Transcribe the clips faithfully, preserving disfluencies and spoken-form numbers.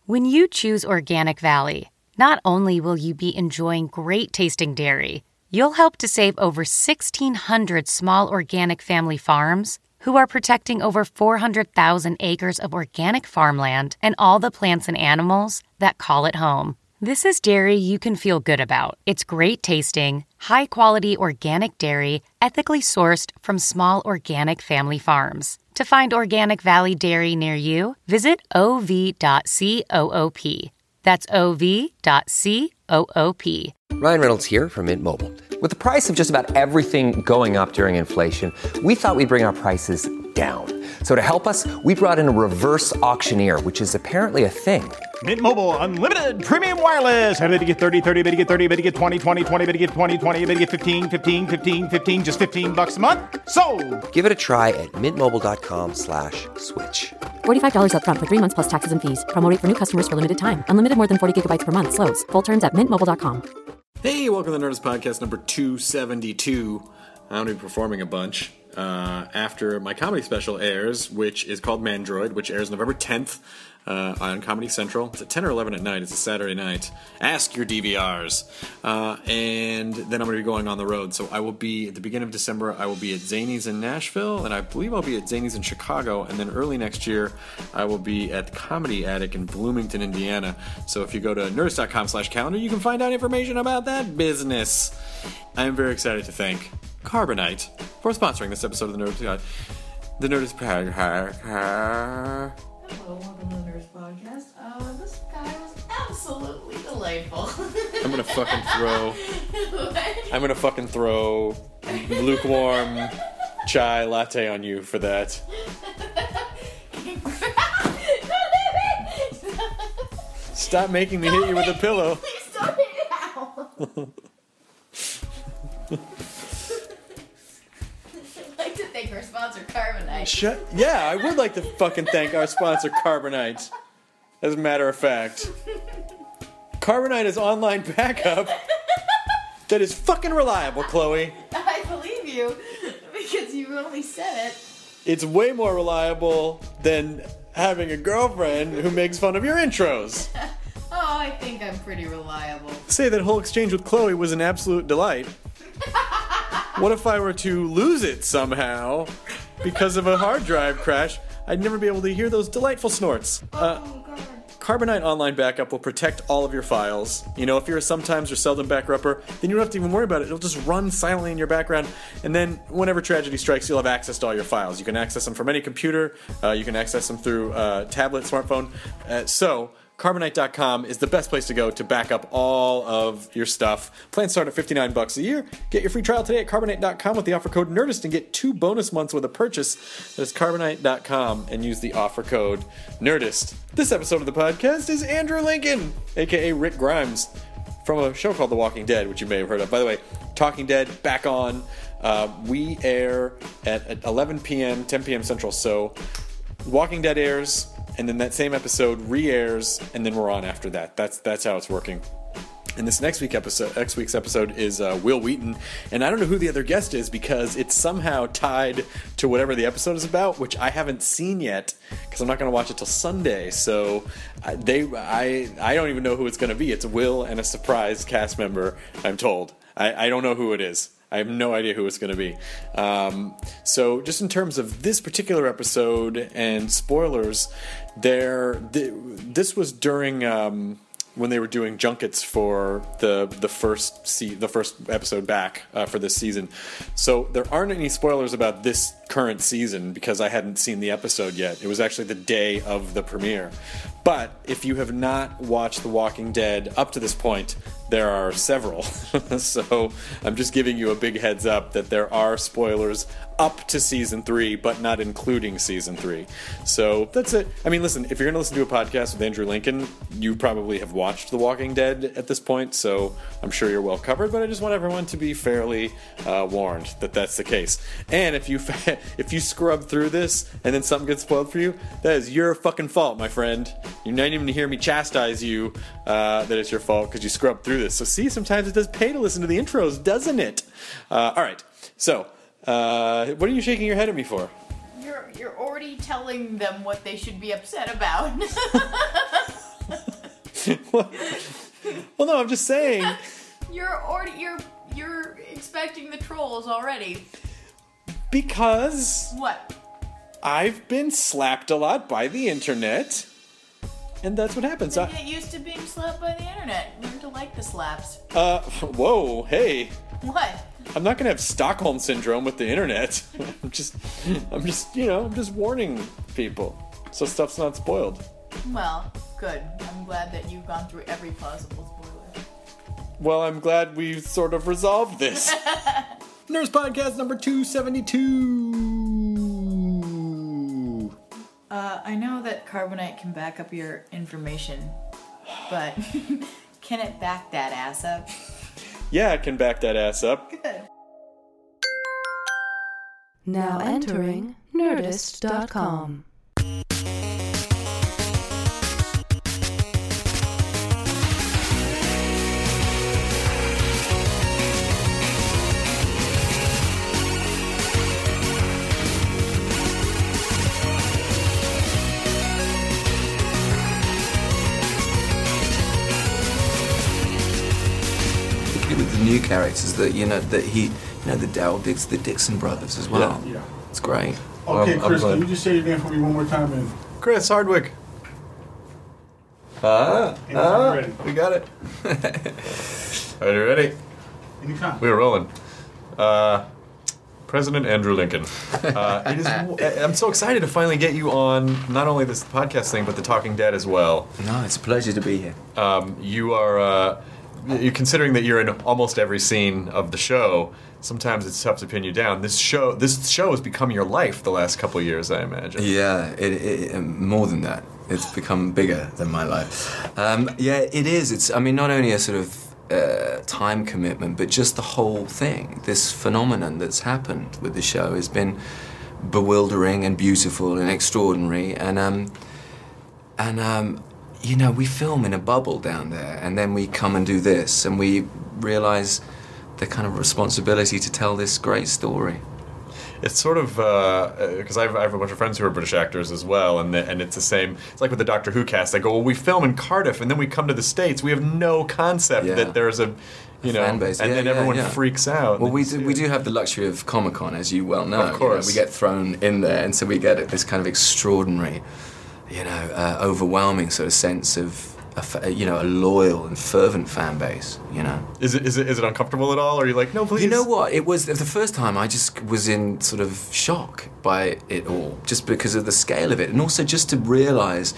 When you choose Organic Valley, not only will you be enjoying great-tasting dairy, you'll help to save over sixteen hundred small organic family farms who are protecting over four hundred thousand acres of organic farmland and all the plants and animals that call it home. This is dairy you can feel good about. It's great-tasting, high-quality organic dairy ethically sourced from small organic family farms. To find Organic Valley Dairy near you, visit o v dot coop. That's o v dot coop. Ryan Reynolds here from Mint Mobile. With the price of just about everything going up during inflation, we thought we'd bring our prices down. So to help us, we brought in a reverse auctioneer, which is apparently a thing. Mint Mobile Unlimited Premium Wireless. How to get thirty, thirty, how to get thirty, how to get twenty, twenty, twenty, how to get twenty, twenty, how to get fifteen, fifteen, fifteen, fifteen, just fifteen bucks a month? Sold! Give it a try at mintmobile.com slash switch. forty-five dollars up front for three months plus taxes and fees. Promo rate for new customers for limited time. Unlimited more than forty gigabytes per month. Slows full terms at mint mobile dot com. Hey, welcome to the Nerdist Podcast number two seventy-two. I'm going to be performing a bunch uh, after my comedy special airs, which is called Mandroid, which airs November tenth uh, on Comedy Central. It's at ten or eleven at night. It's a Saturday night. Ask your D V Rs. Uh, and then I'm going to be going on the road. So I will be, at the beginning of December, I will be at Zanies in Nashville, and I believe I'll be at Zanies in Chicago, and then early next year, I will be at Comedy Attic in Bloomington, Indiana. So if you go to nerdist.com slash calendar, you can find out information about that business. I am very excited to thank Carbonite for sponsoring this episode of the Nerdist the Nerdist Podcast. Hello, welcome to the Nerdist Podcast. Uh, this guy was absolutely delightful. I'm gonna fucking throw. I'm gonna fucking throw lukewarm chai latte on you for that. Stop making me hit you with a pillow. Please don't hit it out. I'd like to thank our sponsor, Carbonite. Shut. Yeah, I would like to fucking thank our sponsor, Carbonite. As a matter of fact, Carbonite is online backup that is fucking reliable, Chloe. I believe you because you only said it. It's way more reliable than having a girlfriend who makes fun of your intros. Oh, I think I'm pretty reliable. Say that whole exchange with Chloe was an absolute delight. What if I were to lose it somehow because of a hard drive crash? I'd never be able to hear those delightful snorts. Uh, Oh, God. Carbonite Online Backup will protect all of your files. You know, if you're a sometimes or seldom backupper, then you don't have to even worry about it. It'll just run silently in your background, and then whenever tragedy strikes, you'll have access to all your files. You can access them from any computer. Uh, you can access them through uh, tablet, smartphone. Uh, so... Carbonite dot com is the best place to go to back up all of your stuff. Plans start at fifty-nine bucks a year. Get your free trial today at Carbonite dot com with the offer code NERDIST and get two bonus months with a purchase. That's Carbonite dot com and use the offer code NERDIST. This episode of the podcast is Andrew Lincoln, a k a. Rick Grimes, from a show called The Walking Dead, which you may have heard of. By the way, Talking Dead, back on. Uh, we air at eleven p.m., ten p.m. Central, so Walking Dead airs, and then that same episode re-airs, and then we're on after that. That's that's how it's working. And this next week episode, next week's episode is uh, Will Wheaton, and I don't know who the other guest is because it's somehow tied to whatever the episode is about, which I haven't seen yet because I'm not going to watch it till Sunday. So I, they, I, I don't even know who it's going to be. It's Will and a surprise cast member, I'm told. I, I don't know who it is. I have no idea who it's going to be. Um, so just in terms of this particular episode and spoilers, there th- this was during um, when they were doing junkets for the the first se- the first episode back uh, for this season. So there aren't any spoilers about this current season because I hadn't seen the episode yet. It was actually the day of the premiere. But if you have not watched The Walking Dead up to this point, there are several. So I'm just giving you a big heads up that there are spoilers up to season three, but not including season three. So that's it. I mean, listen, if you're going to listen to a podcast with Andrew Lincoln, you probably have watched The Walking Dead at this point, so I'm sure you're well covered, but I just want everyone to be fairly uh, warned that that's the case. And if you if you scrub through this and then something gets spoiled for you, that is your fucking fault, my friend. You're not even to hear me chastise you uh, that it's your fault because you scrubbed through this. So see, sometimes it does pay to listen to the intros, doesn't it? Uh, all right, so uh, what are you shaking your head at me for? You're you're already telling them what they should be upset about. Well, no, I'm just saying. You're already you're you're expecting the trolls already. Because What? I've been slapped a lot by the internet, and that's what happens. Then I, get used to being slapped by the internet. Learn to like the slaps. uh, whoa, hey. What? I'm not gonna have Stockholm syndrome with the internet. I'm just, I'm just, you know, I'm just warning people so stuff's not spoiled. Well, good. I'm glad that you've gone through every possible spoiler. Well, I'm glad we sort of resolved this. Nurse Podcast number two seventy-two. Uh, I know that Carbonite can back up your information, but can it back that ass up? Yeah, I can back that ass up. Good. Now entering Nerdist dot com. With the new characters that you know that he, you know, the Daryl Dix, the Dixon brothers as well. Yeah. It's great. Okay, I'm- I'm Chris, glad. can you just say your name for me one more time and Chris Hardwick. Ah, anytime ah, you're ready? We got it. Are you ready? Anytime. We're rolling. Uh, President Andrew Lincoln. Uh, it is, I'm so excited to finally get you on not only this podcast thing, but the Talking Dead as well. No, it's a pleasure to be here. Um, you are, uh, you considering that you're in almost every scene of the show. Sometimes it's tough to pin you down. This show, this show has become your life the last couple of years, I imagine. Yeah, it, it, um, more than that. It's become bigger than my life. Um, yeah, it is. It's, I mean, not only a sort of uh, time commitment, but just the whole thing. This phenomenon that's happened with the show has been bewildering and beautiful and extraordinary. And um, and um, you know, we film in a bubble down there, and then we come and do this, and we realize the kind of responsibility to tell this great story. It's sort of because uh, I've, I have a bunch of friends who are British actors as well, and the, and it's the same. It's like with the Doctor Who cast. They go, well, we film in Cardiff, and then we come to the States. We have no concept Yeah. that there's a, you A know, fan base. and Yeah, then yeah, everyone yeah. freaks out. Well, we It's- do, we do have the luxury of Comic-Con, as you well know. Of course. You know, we get thrown in there, and so we get this kind of extraordinary, you know, uh, overwhelming sort of sense of, a, fa- you know, a loyal and fervent fan base, you know. Is it is it is it uncomfortable at all? Or are you like, no, please? You know what? It was the first time I just was in sort of shock by it all, just because of the scale of it, and also just to realise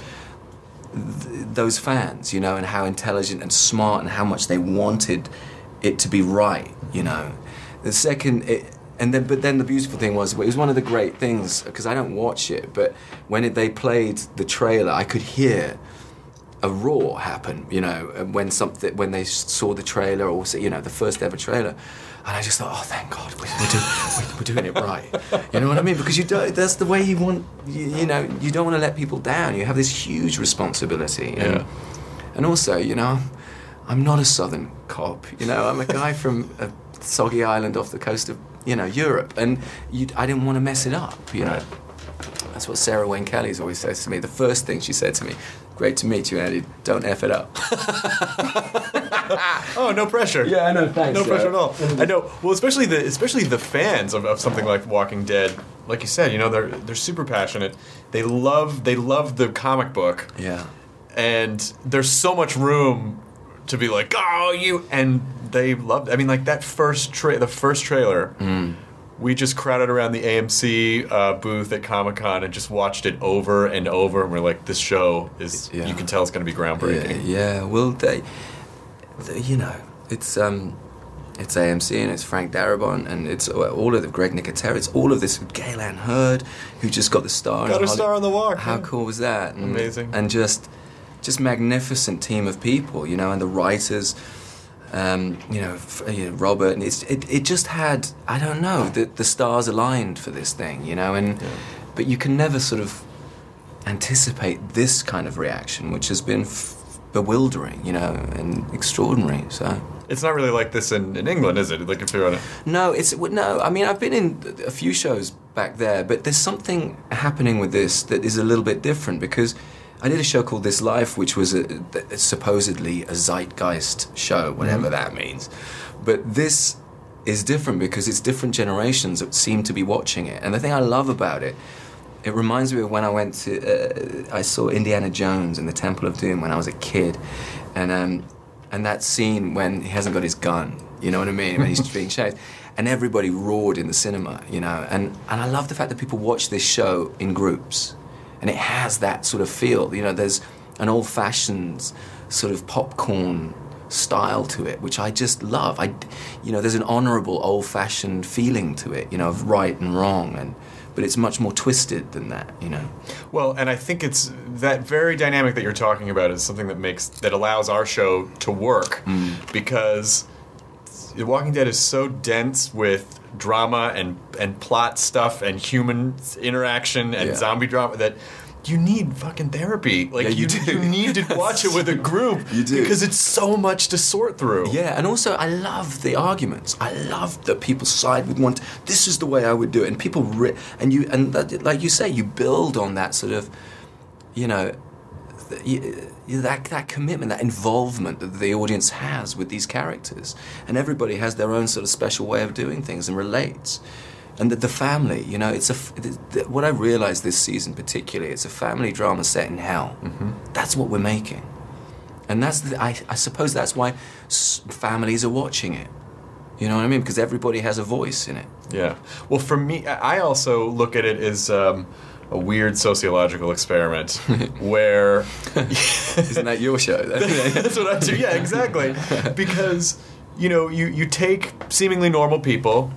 th- those fans, you know, and how intelligent and smart and how much they wanted it to be right, you know. The second, it, and then but then the beautiful thing was it was one of the great things because I don't watch it, but when it, they played the trailer, I could hear a roar happen, you know, when something when they saw the trailer or you know the first ever trailer, and I just thought, oh, thank God, we're, we're, doing, we're doing it right. You know what I mean? Because you don't. That's the way you want. You, you know, you don't want to let people down. You have this huge responsibility, and, Yeah. and also, you know, I'm not a southern cop. You know, I'm a guy from a soggy island off the coast of you know Europe, and you, I didn't want to mess it up. You know. Right. That's what Sarah Wayne Kelly's always says to me. The first thing she said to me, great to meet you, Andy, don't F it up. Oh, no pressure. Yeah, I know, thanks. No Sarah. pressure at all. I know. Well, especially the especially the fans of, of something like Walking Dead. Like you said, you know, they're they're super passionate. They love they love the comic book. Yeah. And there's so much room to be like, oh, you, and they loved. I mean, like that first tra- the first trailer. Mm. We just crowded around the A M C uh, booth at Comic-Con and just watched it over and over, and we're like, this show is, Yeah. you can tell it's going to be groundbreaking. Yeah, yeah. Well, they, they, you know, it's um, it's A M C and it's Frank Darabont and it's all of the Greg Nicotero. It's all of this Gail Ann Hurd, who just got the star. Got in her Holly- star on the walk. How yeah. cool was that? And, Amazing. And just, just magnificent team of people, you know, and the writers. Um, you know, f- you know, Robert, and it's, it, it just had, I don't know, the, the stars aligned for this thing, you know, and, but you can never sort of anticipate this kind of reaction, which has been f- bewildering, you know, and extraordinary, so. It's not really like this in, in England, is it? Like if you're on a... No, it's, no, I mean, I've been in a few shows back there, but there's something happening with this that is a little bit different because I did a show called This Life, which was a, a, supposedly a zeitgeist show, whatever mm-hmm. that means. But this is different because it's different generations that seem to be watching it. And the thing I love about it, it reminds me of when I went to, uh, I saw Indiana Jones in the Temple of Doom when I was a kid. And um, and that scene when he hasn't got his gun, you know what I mean, when he's being chased. And everybody roared in the cinema, you know. And, and I love the fact that people watch this show in groups. And it has that sort of feel, you know, there's an old-fashioned sort of popcorn style to it, which I just love. I, you know, there's an honourable, old-fashioned feeling to it, you know, of right and wrong, and but it's much more twisted than that, you know. Well, and I think it's that very dynamic that you're talking about is something that makes that allows our show to work mm. because The Walking Dead is so dense with drama and and plot stuff and human interaction and yeah. zombie drama that you need fucking therapy. Like yeah, you, you, do. you need to watch it with a group. You do. Because it's so much to sort through. Yeah, and also I love the arguments. I love that people side with one. This is the way I would do it, and people ri- and you and that, like you say, you build on that sort of, you know, you, you, that that commitment, that involvement that the audience has with these characters, and everybody has their own sort of special way of doing things and relates. And the, the family, you know, it's a. The, what I realized this season particularly, it's a family drama set in hell. Mm-hmm. That's what we're making, and that's the, I, I suppose that's why s- families are watching it. You know what I mean? Because everybody has a voice in it. Yeah. Well, for me, I also look at it as um, a weird sociological experiment where isn't that your show? That's what I do. Yeah, exactly. Because you know, you you take seemingly normal people.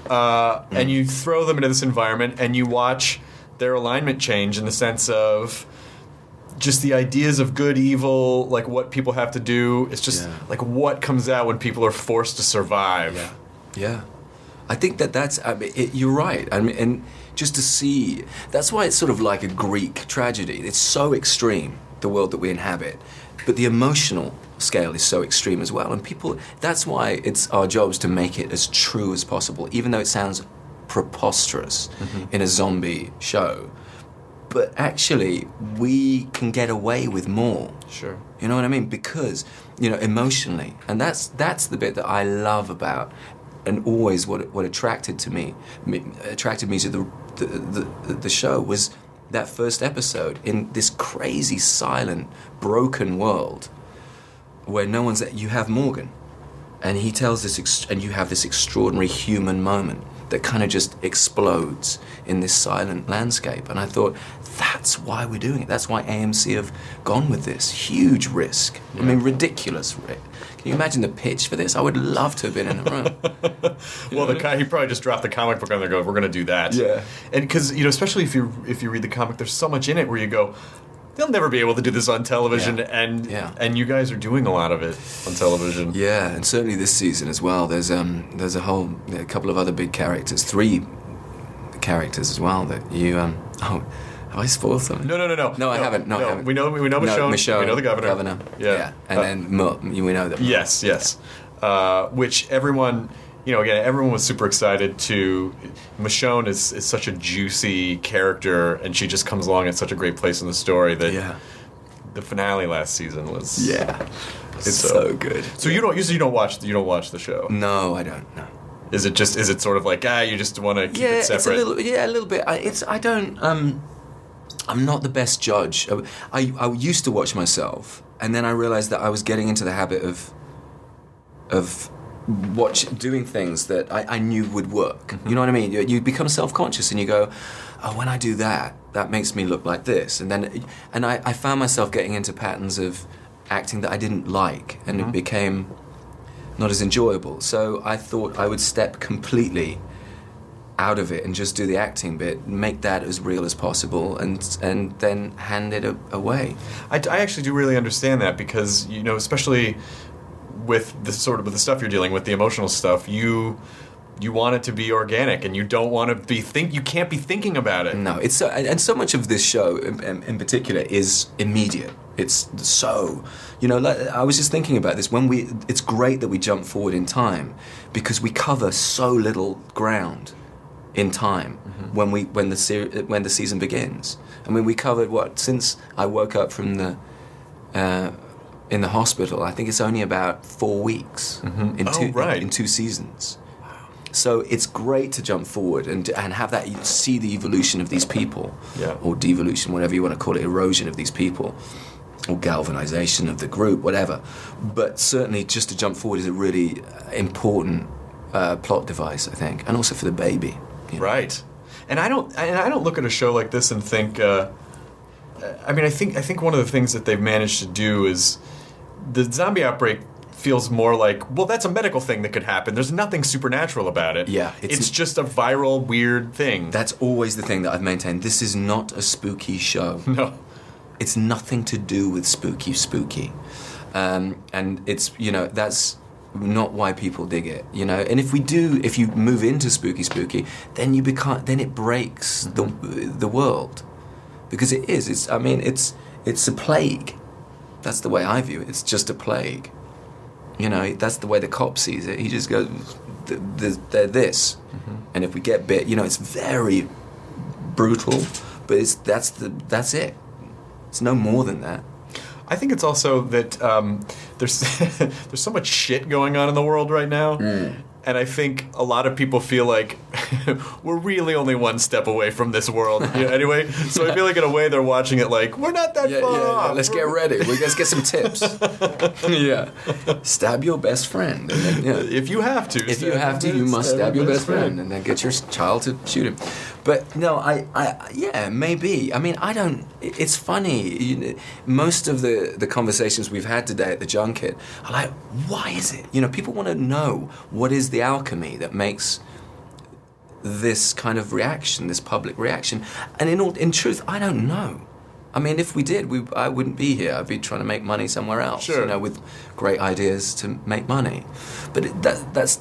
Uh, mm. And you throw them into this environment and you watch their alignment change in the sense of just the ideas of good, evil, like what people have to do. It's just yeah. like what comes out when people are forced to survive. Yeah, yeah. I think that that's, I mean, it, you're right. I mean, and just to see, that's why it's sort of like a Greek tragedy. It's so extreme, the world that we inhabit. But the emotional scale is so extreme as well. And people, that's why it's our jobs to make it as true as possible, even though it sounds preposterous mm-hmm. in a zombie show. But actually, we can get away with more. Sure. You know what I mean? Because, you know, emotionally. And that's that's the bit that I love about, and always what what attracted to me, me attracted me to the the, the the show was that first episode in this crazy, silent, broken world where no one's there. You have Morgan, and he tells this, ex- and you have this extraordinary human moment that kind of just explodes in this silent landscape. And I thought, that's why we're doing it. That's why A M C have gone with this. Huge risk. Yeah. I mean, ridiculous risk. Can you imagine the pitch for this? I would love to have been in the room. Well, the guy, he probably just dropped the comic book on there and go, we're going to do that. Yeah. And because, you know, especially if you if you read the comic, there's so much in it where you go, they'll never be able to do this on television, yeah. and yeah. and you guys are doing a lot of it on television. Yeah, and certainly this season as well. There's um there's a whole a couple of other big characters, three characters as well that you um oh have I spoiled something? No, no, no, no. No, no I haven't. No, no, I haven't. We know we know Michonne. No, Michonne, we know the governor. Governor. Yeah, yeah. And uh, then Mo, we know that. Mo. Yes, yes. Uh, which everyone. You know, again, everyone was super excited to... Michonne is, is such a juicy character, and she just comes along at such a great place in the story that yeah. the finale last season was... Yeah. It's so, so good. So you don't usually you don't watch you don't watch the show? No, I don't, no. Is it just is it sort of like, ah, you just want to keep yeah, it separate? It's a little, yeah, a little bit. I, it's I don't... Um, I'm not the best judge. I, I used to watch myself, and then I realized that I was getting into the habit of... of watch doing things that I, I knew would work. Mm-hmm. You know what I mean? You, you become self-conscious and you go, oh, when I do that, that makes me look like this. And then, and I, I found myself getting into patterns of acting that I didn't like, and mm-hmm. it became not as enjoyable. So I thought I would step completely out of it and just do the acting bit, make that as real as possible, and and then hand it a, away. I, I actually do really understand that because, you know, especially with the sort of with the stuff you're dealing with, the emotional stuff, you you want it to be organic, and you don't want to be think you can't be thinking about it. No, it's so, and so much of this show in, in, in particular is immediate. It's so, you know, like, I was just thinking about this when we. It's great that we jump forward in time because we cover so little ground in time mm-hmm. when we when the ser- when the season begins. I mean, we covered what since I woke up from the uh, in the hospital. I think it's only about four weeks mm-hmm. in oh, two right. in, in two seasons. So it's great to jump forward and and have that see the evolution of these people, yeah. or devolution, whatever you want to call it, erosion of these people, or galvanization of the group, whatever. But certainly, just to jump forward is a really important uh, plot device, I think, and also for the baby. You know? Right. And I don't and I don't look at a show like this and think. Uh, I mean, I think I think one of the things that they've managed to do is the zombie outbreak feels more like, well, that's a medical thing that could happen. There's nothing supernatural about it. Yeah. It's, it's just a viral, weird thing. That's always the thing that I've maintained. This is not a spooky show. No. It's nothing to do with spooky, spooky. Um, and it's, you know, that's not why people dig it, you know. And if we do, if you move into spooky, spooky, then you become, then it breaks mm-hmm. the the world. Because it is. It's, I mean, it's it's a plague. That's the way I view it. It's just a plague. You know, that's the way the cop sees it. He just goes, they're this. Mm-hmm. And if we get bit, you know, it's very brutal, but it's that's the that's it. It's no more than that. I think it's also that um, there's there's so much shit going on in the world right now. Mm. And I think a lot of people feel like we're really only one step away from this world. You know, anyway, so I feel like in a way they're watching it like, we're not that yeah, far yeah, yeah. off. Let's get ready. We Let's get some tips. yeah. Stab your best friend. And then, yeah. If you have to. If you have to, you must stab your best friend. friend. And then get your child to shoot him. But no, I, I, yeah, maybe. I mean, I don't, it's funny. You know, most of the, the conversations we've had today at the junket are like, why is it? You know, people want to know what is the alchemy that makes this kind of reaction, this public reaction. And in all, in truth, I don't know. I mean, if we did, we, I wouldn't be here. I'd be trying to make money somewhere else, sure. you know, with great ideas to make money. But it, that, that's,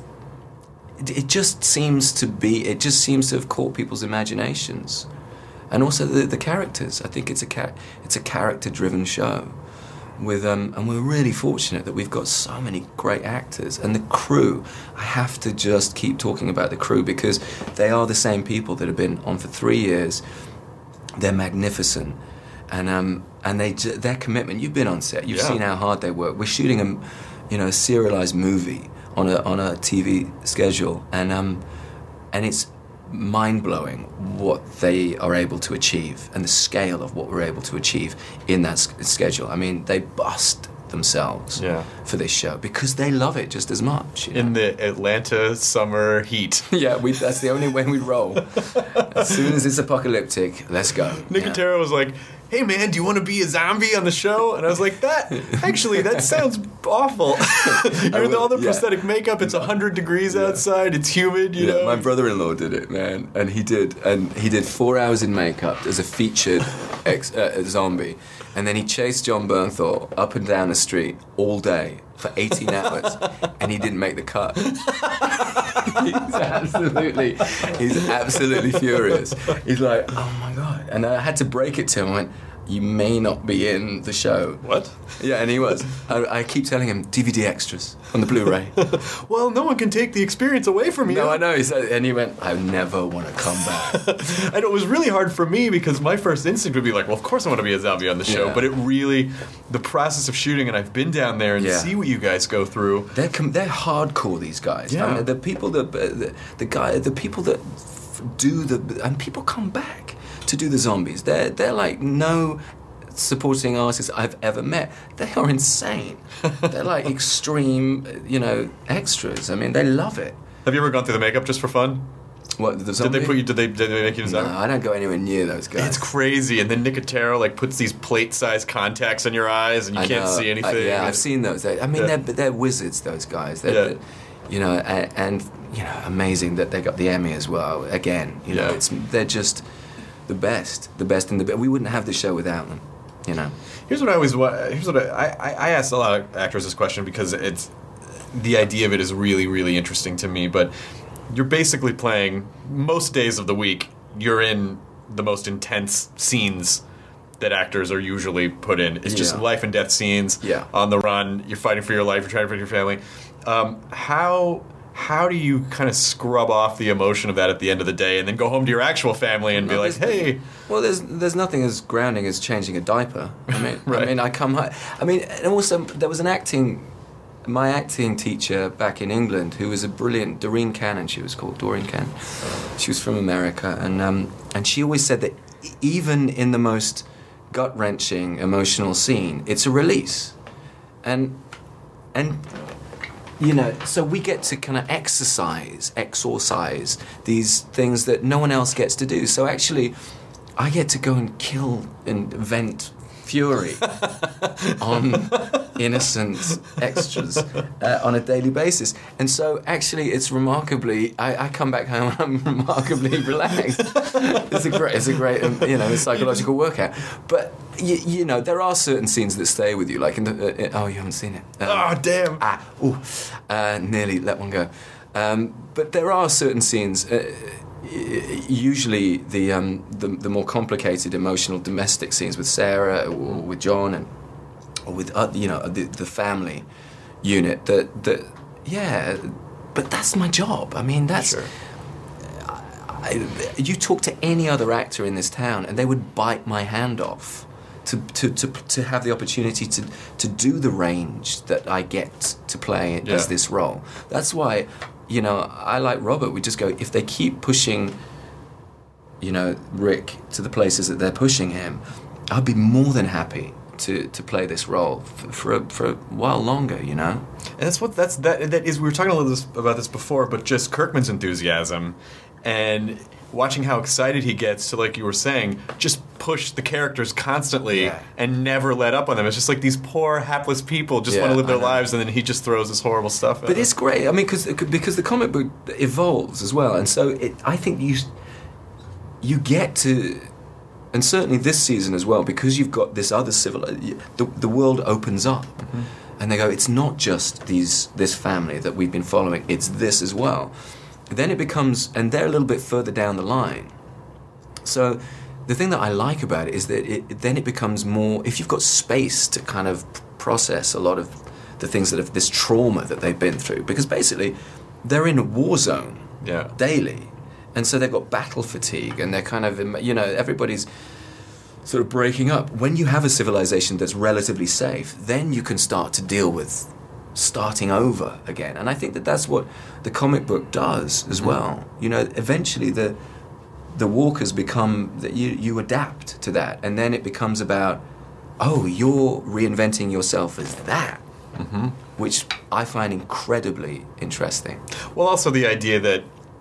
it just seems to be, it just seems to have caught people's imaginations. And also the, the characters. I think it's a, char- it's a character-driven show. With um, and we're really fortunate that we've got so many great actors. And the crew, I have to just keep talking about the crew because they are the same people that have been on for three years. They're magnificent. And um, and they their commitment, you've been on set, you've yeah. seen how hard they work. We're shooting a, you know, a serialized movie on a on a T V schedule, and um, and it's mind-blowing what they are able to achieve and the scale of what we're able to achieve in that s- schedule. I mean, they bust themselves yeah. for this show because they love it just as much. You know? In the Atlanta summer heat. yeah, we, that's the only way we roll. As soon as it's apocalyptic, let's go. Nicotero yeah. was like, hey man, do you want to be a zombie on the show? And I was like, that, actually, that sounds awful. You're with all the yeah. prosthetic makeup, it's one hundred degrees yeah. outside, it's humid, you yeah, know? My brother-in-law did it, man, and he did, and he did four hours in makeup as a featured ex, uh, zombie, and then he chased John Bernthal up and down the street all day for eighteen hours, and he didn't make the cut. he's absolutely, he's absolutely furious. He's like, oh my God. And I had to break it to him. I went, you may not be in the show. What? Yeah, and he was. I, I keep telling him, D V D extras on the Blu-ray. Well, no one can take the experience away from you. No, I know. He said, and he went, I never want to come back. And it was really hard for me because my first instinct would be like, well, of course I want to be a zombie on the show. Yeah. But it really, the process of shooting, and I've been down there and yeah. see what you guys go through. They're com- they're hardcore, these guys. Yeah. I mean, the people that, the, the guy, the people that f- do the, and people come back to do the zombies. They're they're like no supporting artists I've ever met. They are insane. They're like extreme, you know, extras. I mean, they love it. Have you ever gone through the makeup just for fun? What, the zombie? Did they put you? Did they? Did they make you a zombie? No, I don't go anywhere near those guys. It's crazy. And then Nicotero like puts these plate-sized contacts in your eyes, and you I can't know. see anything. Uh, yeah, I've seen those. They, I mean, yeah. they're they're wizards. Those guys. They're, Yeah. they're, you know, and, and you know, amazing that they got the Emmy as well. Again, you know, Yeah. it's they're just the best, the best in the best. We wouldn't have the show without them. You know. Here's what I always wa- here's what I, I I ask a lot of actors this question because it's the idea of it is really really interesting to me. But you're basically playing most days of the week. You're in the most intense scenes that actors are usually put in. It's just Yeah. life and death scenes. Yeah. On the run, you're fighting for your life. You're trying to protect your family. Um, how how do you kind of scrub off the emotion of that at the end of the day and then go home to your actual family and be like, hey? Well, there's there's nothing as grounding as changing a diaper. I mean, right. I mean, I come home. I mean, and also there was an acting, my acting teacher back in England who was a brilliant, Doreen Cannon, she was called, Doreen Cannon. She was from America, and um, and she always said that even in the most gut-wrenching emotional scene, it's a release. And and you know, so we get to kind of exercise, exorcise these things that no one else gets to do. So actually, I get to go and kill and vent fury on innocent extras uh, on a daily basis. And so actually it's remarkably, I, I come back home and I'm remarkably relaxed. It's a great, it's a great um, you know, psychological workout. But, you, you know, there are certain scenes that stay with you, like in the, uh, oh, you haven't seen it. Um, oh, damn. Ah, ooh, uh, nearly let one go. Um, but there are certain scenes, uh, usually the, um, the the more complicated emotional domestic scenes with Sarah or with John and or with uh, you know the, the family unit that that yeah, but that's my job. I mean that's sure. I, I, you talk to any other actor in this town and they would bite my hand off to to to, to have the opportunity to to do the range that I get to play yeah. as this role. That's why. You know, I like Robert, we just go, if they keep pushing, you know, Rick to the places that they're pushing him, I'd be more than happy to, to play this role for, for, a, for a while longer, you know? And that's what, that's, that, that is, we were talking a little this, about this before, but just Kirkman's enthusiasm and watching how excited he gets to, like you were saying, just push the characters constantly yeah. and never let up on them. It's just like these poor, hapless people just yeah, want to live their I know. lives, and then he just throws this horrible stuff at But them. it's great. I mean, cause, because the comic book evolves as well, and so it, I think you you get to, and certainly this season as well, because you've got this other civil, the, the world opens up, mm-hmm. and they go, it's not just these this family that we've been following, it's this as well. Then it becomes, and they're a little bit further down the line. So the thing that I like about it is that it, then it becomes more, if you've got space to kind of process a lot of the things that have, this trauma that they've been through, because basically they're in a war zone yeah. daily. And so they've got battle fatigue and they're kind of, you know, everybody's sort of breaking up. When you have a civilization that's relatively safe, then you can start to deal with starting over again. And I think that that's what the comic book does as well. You know, eventually the the walkers become, that you, you adapt to that, and then it becomes about, oh, you're reinventing yourself as that, mm-hmm. which I find incredibly interesting. Well, also the idea that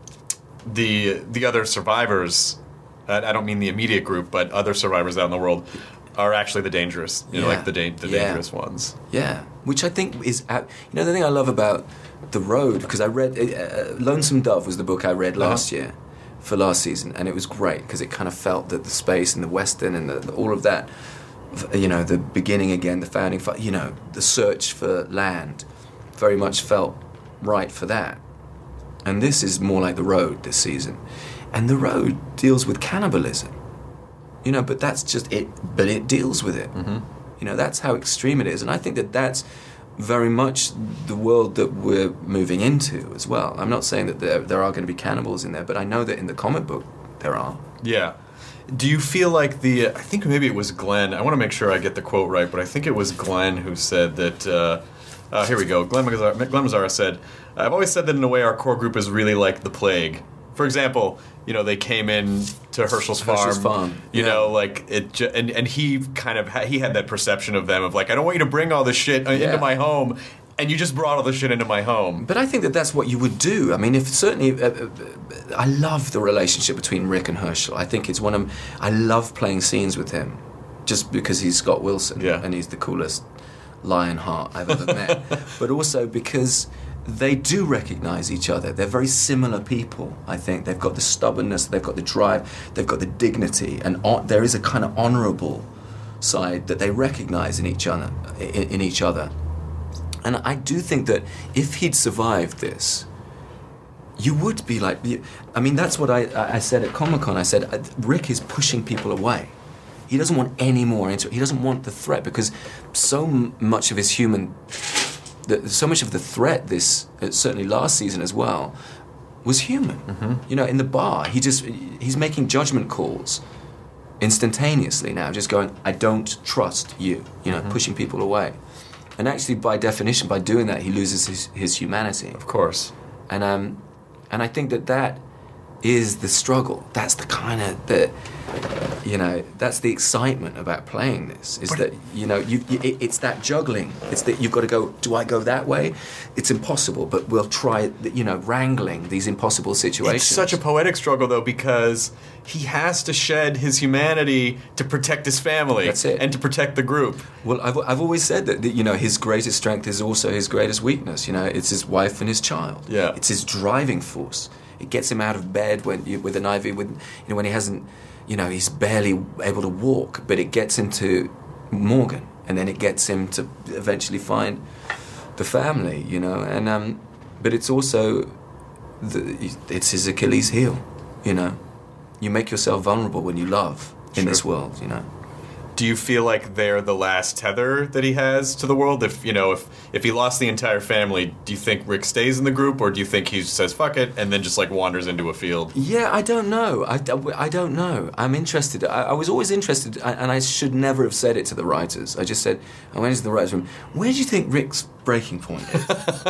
the the other survivors, I don't mean the immediate group, but other survivors out in the world, are actually the dangerous, you know, Yeah. like the da- the Yeah. dangerous ones. Yeah, which I think is, uh, you know, the thing I love about The Road, because I read, uh, Lonesome Dove was the book I read last Uh-huh. year for last season, and it was great because it kind of felt that the space and the Western and the, the, all of that, you know, the beginning again, the founding, you know, the search for land very much felt right for that. And this is more like The Road this season. And The Road deals with cannibalism. You know, but that's just it, but it deals with it. Mm-hmm. You know, that's how extreme it is. And I think that that's very much the world that we're moving into as well. I'm not saying that there, there are going to be cannibals in there, but I know that in the comic book there are. Yeah. Do you feel like the, I think maybe it was Glenn, I want to make sure I get the quote right, but I think it was Glenn who said that, uh, uh, here we go, Glenn Mazzara, Glenn Mazzara said, I've always said that in a way our core group is really like the plague. For example, you know, they came in to Herschel's farm, Herschel's farm. you Yeah. know, like it, ju- and and he kind of ha- he had that perception of them of like, I don't want you to bring all this shit uh, Yeah. into my home, and you just brought all this shit into my home. But I think that that's what you would do. I mean, if certainly, uh, uh, I love the relationship between Rick and Herschel. I think it's one of, I love playing scenes with him, just because he's Scott Wilson, Yeah. and he's the coolest Lionheart I've ever met. But also because they do recognize each other. They're very similar people, I think. They've got the stubbornness, they've got the drive, they've got the dignity, and on, there is a kind of honorable side that they recognize in each other. In, in each other. And I do think that if he'd survived this, you would be like, I mean, that's what I, I said at Comic-Con. I said, Rick is pushing people away. He doesn't want any more into it. He doesn't want the threat because so m- much of his human the, so much of the threat this, uh, certainly last season as well, was human. Mm-hmm. You know, in the bar, he just he's making judgment calls instantaneously now, just going, I don't trust you, you know, mm-hmm. pushing people away. And actually, by definition, by doing that, he loses his, his humanity. Of course. And um, and I think that that is the struggle. That's the kind of the, you know, that's the excitement about playing this. Is but that you know, you, you it, it's that juggling. It's that you've got to go. Do I go that way? It's impossible, but we'll try. You know, wrangling these impossible situations. It's such a poetic struggle, though, because he has to shed his humanity to protect his family. That's it. And to protect the group. Well, I've I've always said that, that you know his greatest strength is also his greatest weakness. You know, it's his wife and his child. Yeah. It's his driving force. It gets him out of bed when you, with an I V, with you know when he hasn't, you know, he's barely able to walk. But it gets him to Morgan, and then it gets him to eventually find the family. You know, and um, but it's also the, it's his Achilles heel. You know, you make yourself vulnerable when you love in Sure. this world. You know. Do you feel like they're the last tether that he has to the world? If you know, if if he lost the entire family, do you think Rick stays in the group, or do you think he says fuck it and then just like wanders into a field? Yeah, I don't know. I, I don't know. I'm interested. I, I was always interested, and I should never have said it to the writers. I just said, I went into the writers' room, where do you think Rick's breaking point is?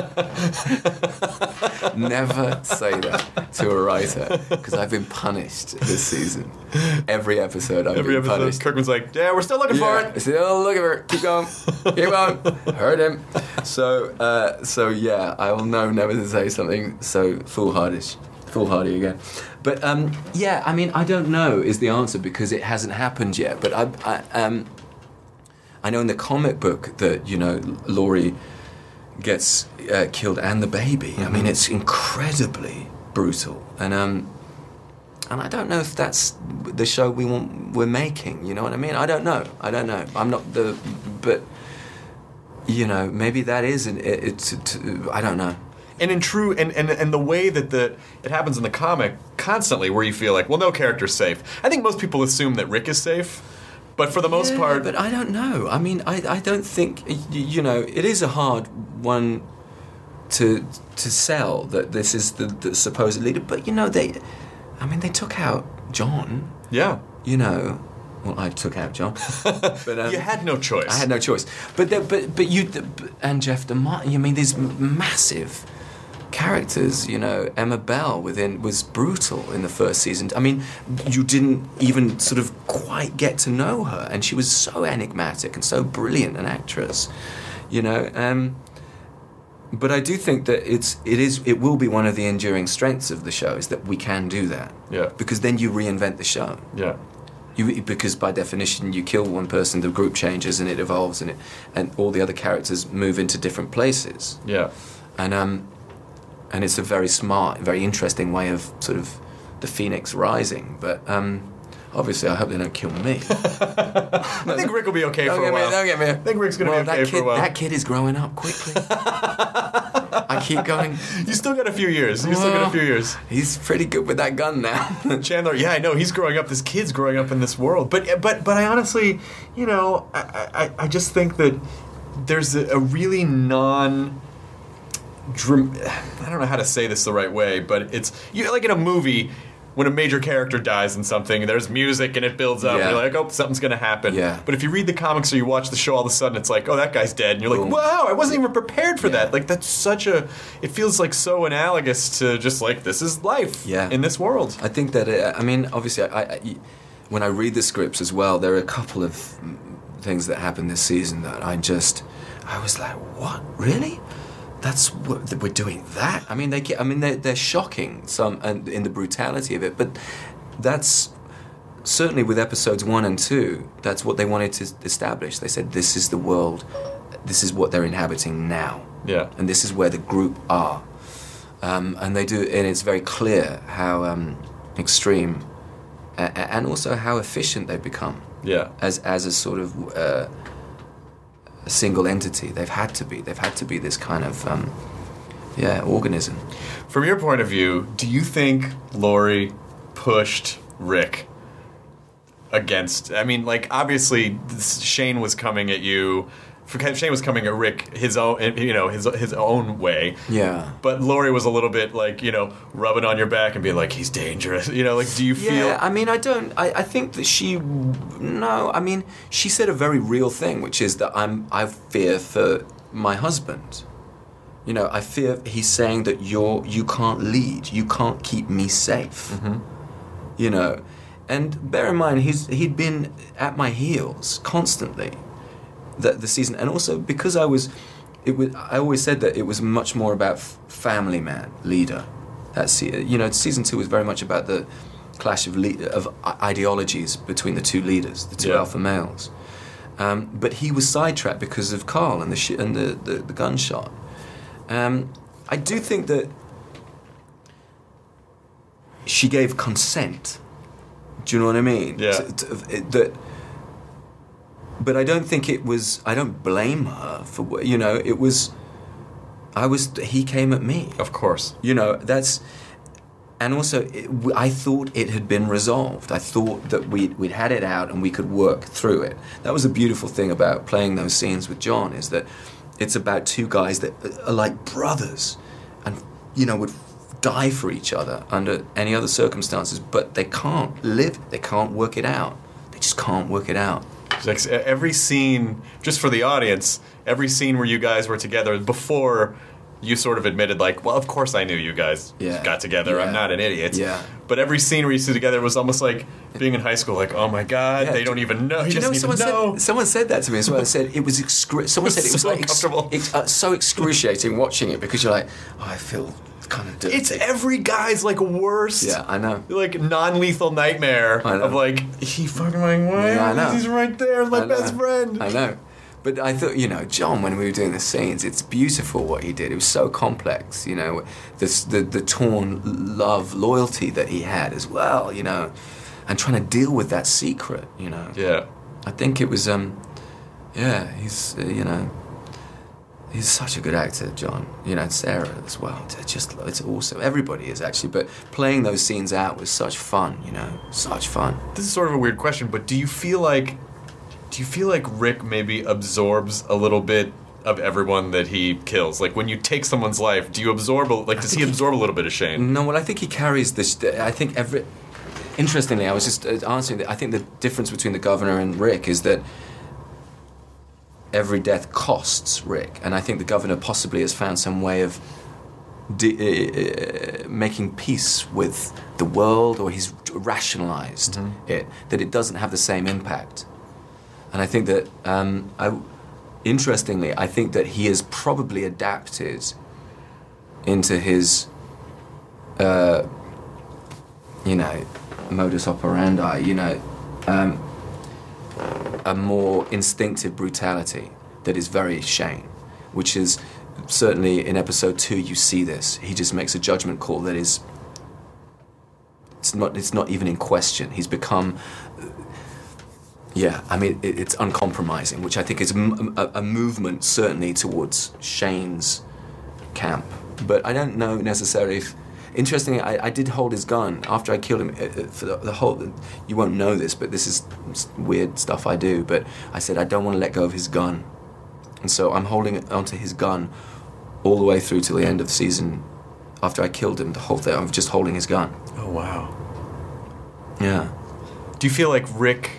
Never say that to a writer, because I've been punished this season. Every episode I've Every been episode, punished. Kirkman's like, yeah, we're still looking Yeah, for it. still looking for it. Keep going. Keep going. Heard him. So, uh, so yeah, I will know never to say something so foolhardy, foolhardy again. But um, yeah, I mean, I don't know is the answer because it hasn't happened yet. But I, I, um, I know in the comic book that you know Laurie gets uh, killed and the baby. Mm-hmm. I mean, it's incredibly brutal, and um, and I don't know if that's the show we want we're making. You know what I mean? I don't know. I don't know. I'm not the, but you know, maybe that is an, it, it's. It, I don't know. And in true, and, and and the way that the it happens in the comic constantly, where you feel like, well, no character's safe. I think most people assume that Rick is safe, but for the most yeah, part, but I don't know. I mean, I I don't think you know. It is a hard one to to sell that this is the, the supposed leader, but you know they. I mean, they took out John. Yeah. You know. Well, I took out John. But, um, you had no choice. I had no choice. But there, but but you and Jeff DeMar. I mean, these massive characters. You know, Emma Bell within was brutal in the first season. I mean, you didn't even sort of quite get to know her, and she was so enigmatic and so brilliant an actress. You know. Um, But I do think that it's it is it will be one of the enduring strengths of the show is that we can do that. Yeah. Because then you reinvent the show. Yeah. You because by definition you kill one person, the group changes and it evolves and it and all the other characters move into different places. Yeah. And um and it's a very smart, very interesting way of sort of the phoenix rising. But um obviously, I hope they don't kill me. I think Rick will be okay don't for a get while. Me, don't get me. I think Rick's going to well, be okay that kid, for a while. That kid is growing up quickly. I keep going. You still got a few years. You still got a few years. He's pretty good with that gun now. Chandler, yeah, I know. He's growing up. This kid's growing up in this world. But but but I honestly, you know, I I, I just think that there's a, a really non. I don't know how to say this the right way, but it's you like in a movie. When a major character dies in something, there's music and it builds up. Yeah. And you're like, oh, something's going to happen. Yeah. But if you read the comics or you watch the show, all of a sudden it's like, oh, that guy's dead. And you're like, Boom. wow, I wasn't even prepared for Yeah. that. Like, that's such a... It feels like so analogous to just like, this is life Yeah. in this world. I think that, it, I mean, obviously, I, I, when I read the scripts as well, there are a couple of things that happened this season that I just, I was like, what? Really? That's what, we're doing that? I mean, they get, I mean, they're, they're shocking some and in the brutality of it, but that's certainly with episodes one and two, that's what they wanted to establish. They said, this is the world, this is what they're inhabiting now. Yeah. And this is where the group are. Um, and they do, and it's very clear how um, extreme a- and also how efficient they've become. Yeah. As as a sort of uh, a single entity, they've had to be. They've had to be this kind of um, yeah organism. From your point of view, do you think Laurie pushed Rick against? I mean, like obviously this, Shane was coming at you Shane was coming at Rick his own, you know, his his own way. Yeah. But Laurie was a little bit like, you know, rubbing on your back and being like, he's dangerous. You know, like, do you feel? Yeah, I mean, I don't. I, I think that she. No, I mean, she said a very real thing, which is that I'm. I fear for my husband. You know, I fear he's saying that you're. You can't lead. You can't keep me safe. Mm-hmm. You know, and bear in mind, he's he'd been at my heels constantly. That the season, and also because I was, it was. I always said that it was much more about f- family man, leader. That's you know, season two was very much about the clash of le- of ideologies between the two leaders, the two yeah. alpha males. Um, but he was sidetracked because of Carl and the sh- and the, the, the gunshot. Um, I do think that she gave consent. Do you know what I mean? Yeah. To, to, it, that. But I don't think it was. I don't blame her for. You know, it was. I was. He came at me. Of course. You know, that's. And also, it, I thought it had been resolved. I thought that we'd, we'd had it out and we could work through it. That was a beautiful thing about playing those scenes with John, is that it's about two guys that are like brothers and, you know, would die for each other under any other circumstances, but they can't live, they can't work it out. They just can't work it out. Like every scene, just for the audience, every scene where you guys were together before you sort of admitted, like, well, of course I knew you guys yeah. got together. Yeah. I'm not an idiot. Yeah. But every scene where you sit together was almost like being in high school, like, oh my God, Yeah. they don't even know. He Do you know doesn't someone even know. said someone said that to me as well? I said it was excru- someone said it was So like ex- uncomfortable. ex- uh, so excruciating watching it because you're like, oh, I feel kind of dirty. It's every guy's like worst, Yeah, I know. like non-lethal nightmare I know. of like, he fucking my wife. Yeah, I know. He's right there, my I know. best friend. I know. But I thought, you know, John, when we were doing the scenes, it's beautiful what he did. It was so complex, you know, this, the the torn love, loyalty that he had as well, you know, and trying to deal with that secret, you know. Yeah. I think it was, um, yeah, he's, uh, you know, he's such a good actor, John. You know, and Sarah as well. It's just, it's awesome. Everybody is actually, but playing those scenes out was such fun, you know, such fun. This is sort of a weird question, but do you feel like, do you feel like Rick maybe absorbs a little bit of everyone that he kills? Like when you take someone's life, do you absorb, a, like does he absorb a little bit of Shane? No, well, I think he carries this. I think every. Interestingly, I was just uh, answering that. I think the difference between the governor and Rick is that every death costs Rick, and I think the governor possibly has found some way of de- uh, making peace with the world, or he's rationalized mm-hmm. it, that it doesn't have the same impact. And I think that, um, I, interestingly, I think that he has probably adapted into his, uh, you know, modus operandi, you know, um, a more instinctive brutality that is very Shane, which is certainly in episode two you see this. He just makes a judgment call that is, it's not, it's not even in question. He's become... Yeah, I mean, it, it's uncompromising, which I think is a, a movement certainly towards Shane's camp. But I don't know necessarily if... Interestingly, I, I did hold his gun after I killed him. Uh, for the, the whole, you won't know this, but this is weird stuff I do. But I said I don't want to let go of his gun, and so I'm holding onto his gun all the way through till the end of the season. After I killed him, the whole thing, I'm just holding his gun. Oh wow. Yeah. Do you feel like Rick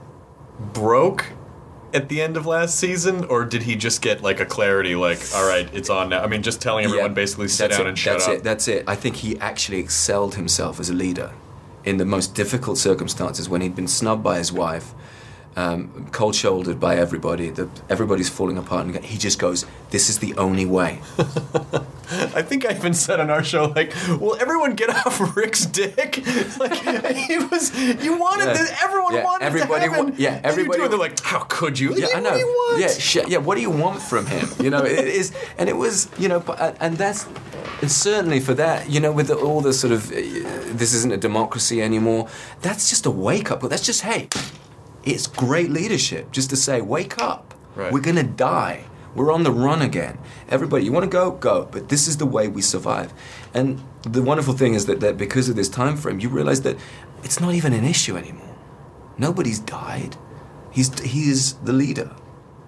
broke at the end of last season, or did he just get like a clarity, like, all right, it's on now? I mean, just telling everyone yeah, basically sit down it, and shut that's up. It, that's it. I think he actually excelled himself as a leader in the most difficult circumstances when he'd been snubbed by his wife, um, cold-shouldered by everybody, the, everybody's falling apart, and he just goes, this is the only way. I think I even said on our show, like, will everyone get off Rick's dick? Like, he was, you wanted Yeah. this, everyone Yeah, wanted everybody to happen. wa- yeah, everybody And you do it, wa- they're like, how could you? Yeah, Like, I know. What do you want? Yeah, sh- yeah. What do you want from him? You know, it is, and it was, you know, and that's, and certainly for that, you know, with the, all the sort of, uh, this isn't a democracy anymore. That's just a wake up. But that's just, hey, it's great leadership just to say, wake up. Right. We're gonna die. We're on the run again. Everybody, you want to go, go. But this is the way we survive. And the wonderful thing is that, that because of this time frame, you realize that it's not even an issue anymore. Nobody's died. He's he is the leader.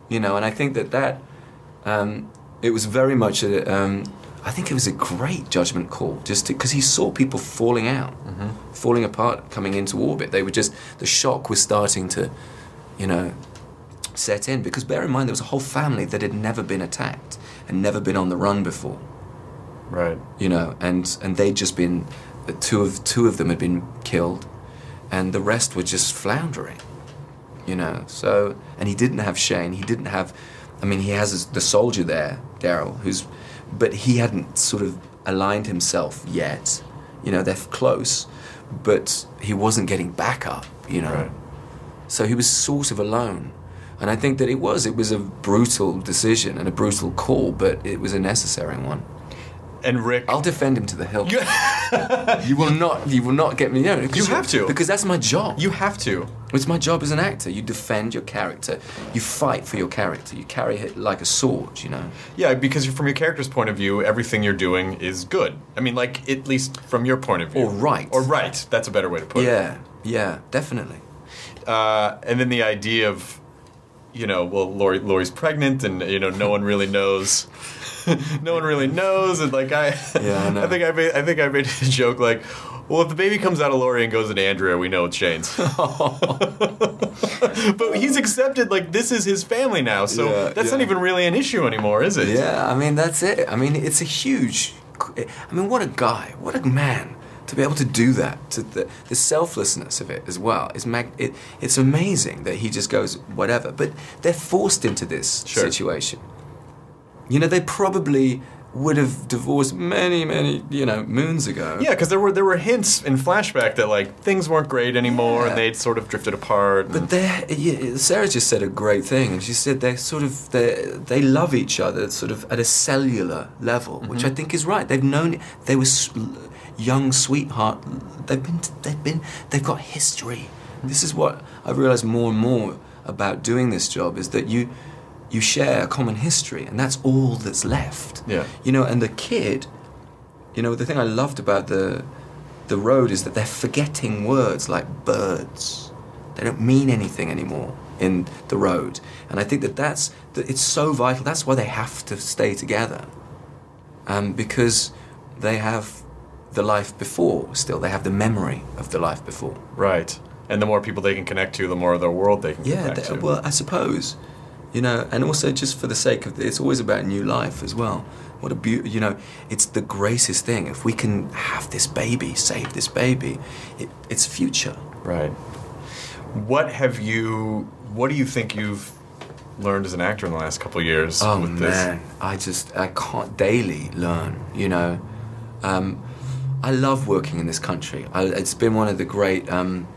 you know. And I think that that um, it was very much a. Um, I think it was a great judgment call, just because he saw people falling out, mm-hmm. falling apart, coming into orbit. They were just the shock was starting to, you know, set in. Because bear in mind, there was a whole family that had never been attacked and never been on the run before. Right. You know, and and they'd just been two of two of them had been killed, and the rest were just floundering. You know, so and he didn't have Shane. He didn't have. I mean, he has his, the soldier there, Daryl, who's, but he hadn't sort of aligned himself yet. You know, they're close, but he wasn't getting backup. You know, right. So he was sort of alone. And I think that it was it was a brutal decision and a brutal call, but it was a necessary one. And Rick, I'll defend him to the hilt. you will not. You will not get me. No, you have to, because that's my job. You have to. It's my job as an actor. You defend your character. You fight for your character. You carry it like a sword. You know. Yeah, because from your character's point of view, everything you're doing is good. I mean, like at least from your point of view. Or right. Or right. That's a better way to put yeah, it. Yeah. Yeah. Definitely. Uh, and then the idea of, you know, well, Laurie, Laurie's pregnant, and you know, no one really knows. No one really knows, and like I, yeah, I, know. I think I made, I think I made a joke like, well, if the baby comes out of Laurie and goes into Andrea, we know it's Shane's. But he's accepted, like this is his family now, so yeah, that's yeah. not even really an issue anymore, is it? Yeah, I mean that's it. I mean it's a huge. I mean, what a guy, what a man. To be able to do that, to the, the selflessness of it as well, is mag- it, it's amazing that he just goes, whatever. But they're forced into this sure. situation. You know, they probably would have divorced many, many, you know, moons ago. Yeah, because there were there were hints in flashback that, like, things weren't great anymore, yeah. and they'd sort of drifted apart. But they, yeah, Sarah just said a great thing, and she said they sort of, they they love each other sort of at a cellular level, mm-hmm. which I think is right. They've known, they were young sweetheart. They've been, they've been, they've got history. This is what I've realized more and more about doing this job, is that you you share a common history, and that's all that's left. Yeah. You know, and the kid, you know, the thing I loved about the the road is that they're forgetting words like birds. They don't mean anything anymore in the road, and I think that that's that it's so vital. That's why they have to stay together, um, because they have the life before still. They have the memory of the life before. Right. And the more people they can connect to, the more of their world they can yeah, connect they, to. Well, I suppose. You know, and also just for the sake of, it's always about new life as well. What a beauty, you know, it's the greatest thing. If we can have this baby, save this baby, it, it's future. Right. What have you, what do you think you've learned as an actor in the last couple of years oh, with this? man, I just, I can't daily learn, you know. Um, I love working in this country. I, it's been one of the great um,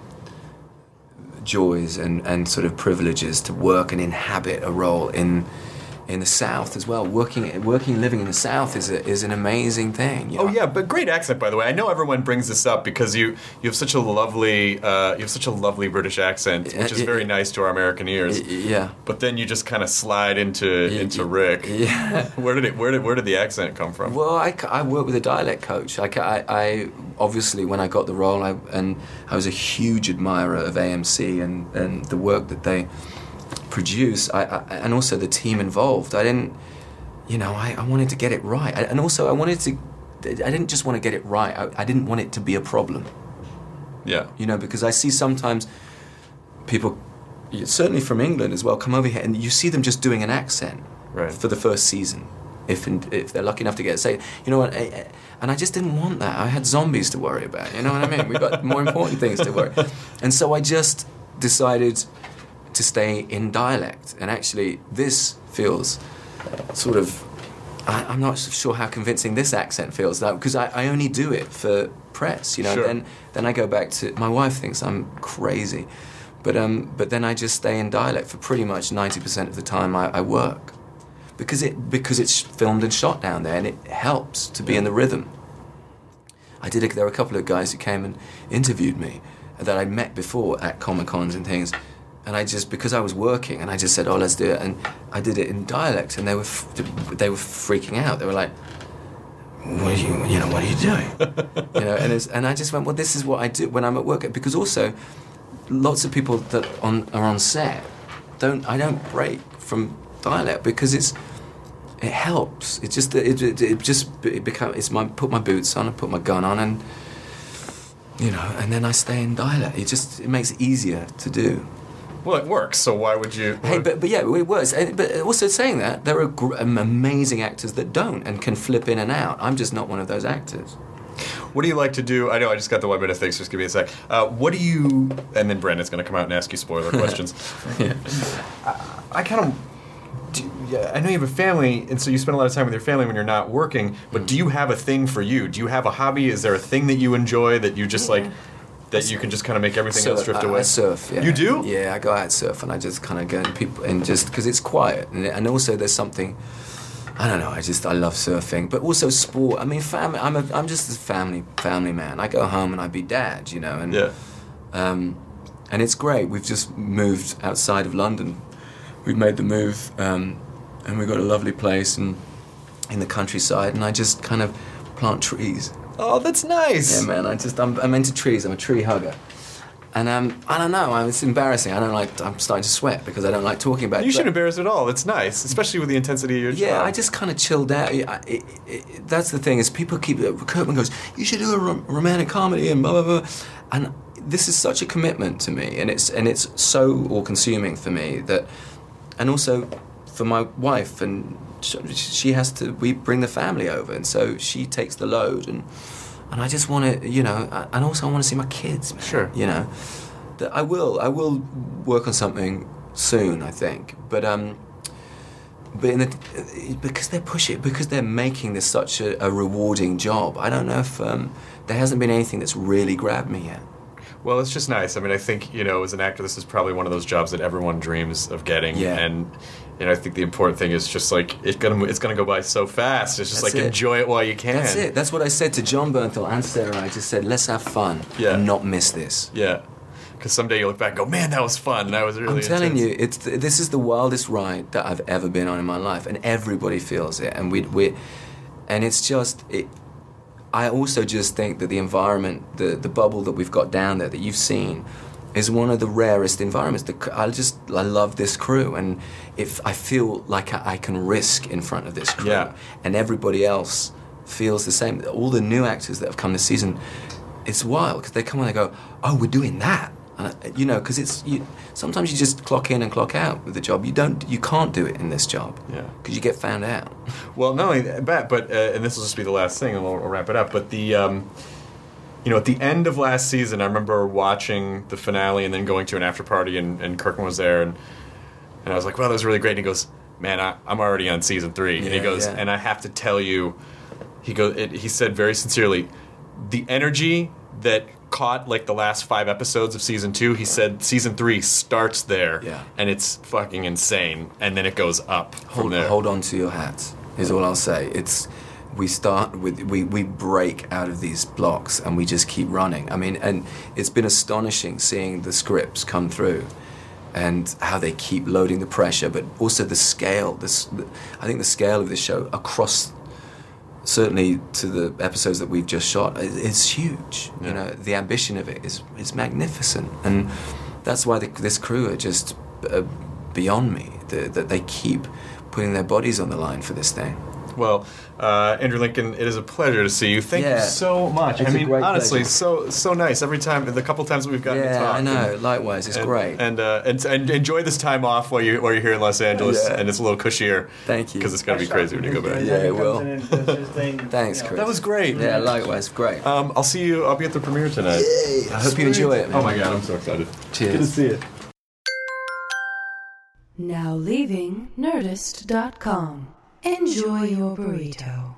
joys and, and sort of privileges to work and inhabit a role in in the South as well. Working, working, living in the South is a, is an amazing thing. You know? Oh yeah, but great accent, by the way. I know everyone brings this up because you you have such a lovely uh, you have such a lovely British accent, which is very nice to our American ears. Yeah. But then you just kind of slide into into Rick. Yeah. Where did it? Where did where did the accent come from? Well, I, I work with a dialect coach. I, I, I obviously when I got the role, I and I was a huge admirer of A M C and and the work that they produce, I, I, and also the team involved. I didn't, you know, I, I wanted to get it right, I, and also I wanted to. I didn't just want to get it right. I, I didn't want it to be a problem. Yeah. You know, because I see sometimes people, certainly from England as well, come over here and you see them just doing an accent right. for the first season, if if they're lucky enough to get it. Say, you know what? I, and I just didn't want that. I had zombies to worry about. You know what I mean? We've got more important things to worry. And so I just decided to stay in dialect, and actually this feels sort of, I, I'm not sure how convincing this accent feels now, because I, I only do it for press, you know, sure. and then, then I go back to, my wife thinks I'm crazy, but um, but then I just stay in dialect for pretty much ninety percent of the time I, I work, because it because it's filmed and shot down there, and it helps to be in the rhythm. I did, a, there were a couple of guys who came and interviewed me that I'd met before at Comic-Cons and things, and I just, because I was working, and I just said, oh, let's do it, and I did it in dialect, and they were f- they were freaking out. They were like, what are you, you know, what are you doing? you know, and it's, and I just went, well, this is what I do when I'm at work, because also, lots of people that on are on set don't I don't break from dialect because it's it helps. It just it it, it just it become it's my put my boots on and put my gun on and you know and then I stay in dialect. It just it makes it easier to do. Well, it works. So why would you? Hey, but but yeah, it works. And, but also saying that there are gr- amazing actors that don't and can flip in and out. I'm just not one of those actors. What do you like to do? I know I just got the one minute thing, so just give me a sec. Uh, what do you... And then Brandon's going to come out and ask you spoiler questions. yeah. I, I kind of... Do, yeah, I know you have a family, and so you spend a lot of time with your family when you're not working, but mm. do you have a thing for you? Do you have a hobby? Is there a thing that you enjoy that you just, yeah. like... That you can just kind of make everything surf, else drift I, away? I surf, yeah. You do? Yeah, I go out surf, and I just kind of go and people... And just... Because it's quiet, and, and also there's something... I don't know. I just I love surfing, but also sport. I mean, family. I'm a I'm just a family family man. I go home and I be dad, you know, and yeah. um, and it's great. We've just moved outside of London. We've made the move, um, and we've got a lovely place and in the countryside. And I just kind of plant trees. Oh, that's nice. Yeah, man. I just I'm I'm into trees. I'm a tree hugger. And um, I don't know. It's embarrassing. I don't like. I'm starting to sweat because I don't like talking about it. You shouldn't embarrass at all. It's nice, especially with the intensity of your job. Yeah, I just kind of chilled out. It, it, it, that's the thing is people keep. Kirkman goes, you should do a rom- romantic comedy and blah blah blah, and this is such a commitment to me, and it's and it's so all-consuming for me that, and also for my wife, and she has to. We bring the family over, and so she takes the load and. And I just want to, you know, and also I want to see my kids, man. Sure. You know, that I will, I will work on something soon, I think. But um, but in the, because they're pushing, because they're making this such a, a rewarding job. I don't know if um, there hasn't been anything that's really grabbed me yet. Well, it's just nice. I mean, I think you know, as an actor, this is probably one of those jobs that everyone dreams of getting. Yeah. And. And I think the important thing is just like it's gonna it's gonna go by so fast. It's just That's like it. enjoy it while you can. That's it. That's what I said to John Bernthal and Sarah. I just said, let's have fun yeah. and not miss this. Yeah. Because someday you look back and go, man, that was fun. And that was really I'm telling intense. you, it's this is the wildest ride that I've ever been on in my life, and everybody feels it. And we we, and it's just it. I also just think that the environment, the the bubble that we've got down there that you've seen. Is one of the rarest environments. The, I just I love this crew, and if I feel like I, I can risk in front of this crew, yeah. and everybody else feels the same. All the new actors that have come this season, it's wild because they come and they go, "Oh, we're doing that," and I, you know, because it's you, sometimes you just clock in and clock out with the job. You don't, you can't do it in this job, yeah, because you get found out. Well, not only that, but uh, and this will just be the last thing, and we'll, we'll wrap it up. But the. Um, You know, at the end of last season, I remember watching the finale and then going to an after party, and, and Kirkman was there, and and I was like, "Wow, that was really great." And he goes, "Man, I, I'm already on season three." Yeah, and he goes, yeah. "And I have to tell you," he goes, it, he said very sincerely, the energy that caught like the last five episodes of season two, he said season three starts there, yeah. and it's fucking insane, and then it goes up from hold, there. Hold on to your hats, is all I'll say. It's. We start with, we, we break out of these blocks and we just keep running. I mean, and it's been astonishing seeing the scripts come through and how they keep loading the pressure, but also the scale, this, the, I think the scale of this show across, certainly to the episodes that we've just shot, is huge. Yeah. You know, the ambition of it is, is magnificent. And that's why the, this crew are just uh, beyond me, the, that they keep putting their bodies on the line for this thing. Well, uh, Andrew Lincoln, it is a pleasure to see you. Thank yeah. you so much. It's I mean, honestly, pleasure. so so nice. Every time, the couple times that we've gotten yeah, to talk. I know. And, likewise, it's and, great. And, uh, and and enjoy this time off while you while you're here in Los Angeles, yeah. and it's a little cushier. Thank you. Because it's gonna be crazy when you go back. Yeah, it will. Thanks, Chris. That was great. Yeah, likewise, great. Um, I'll see you. I'll be at the premiere tonight. Yay! I hope you enjoy it, man. Oh my God, I'm so excited. Cheers. Good to see you. Now leaving Nerdist dot com. Enjoy your burrito.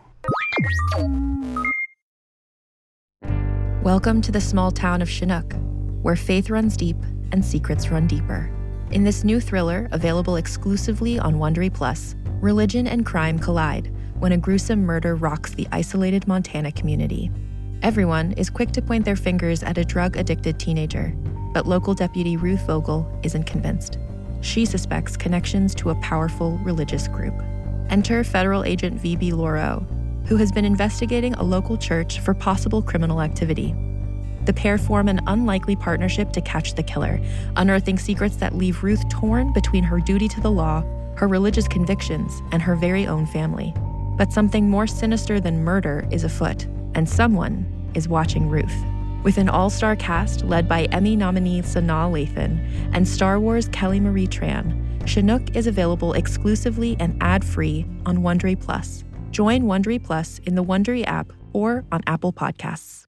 Welcome to the small town of Chinook, where faith runs deep and secrets run deeper. In this new thriller, available exclusively on Wondery Plus, religion and crime collide when a gruesome murder rocks the isolated Montana community. Everyone is quick to point their fingers at a drug-addicted teenager, but local deputy Ruth Vogel isn't convinced. She suspects connections to a powerful religious group. Enter federal agent V B Lauro, who has been investigating a local church for possible criminal activity. The pair form an unlikely partnership to catch the killer, unearthing secrets that leave Ruth torn between her duty to the law, her religious convictions, and her very own family. But something more sinister than murder is afoot, and someone is watching Ruth. With an all-star cast led by Emmy nominee Sanaa Lathan and Star Wars Kelly Marie Tran, Chinook is available exclusively and ad-free on Wondery Plus. Join Wondery Plus in the Wondery app or on Apple Podcasts.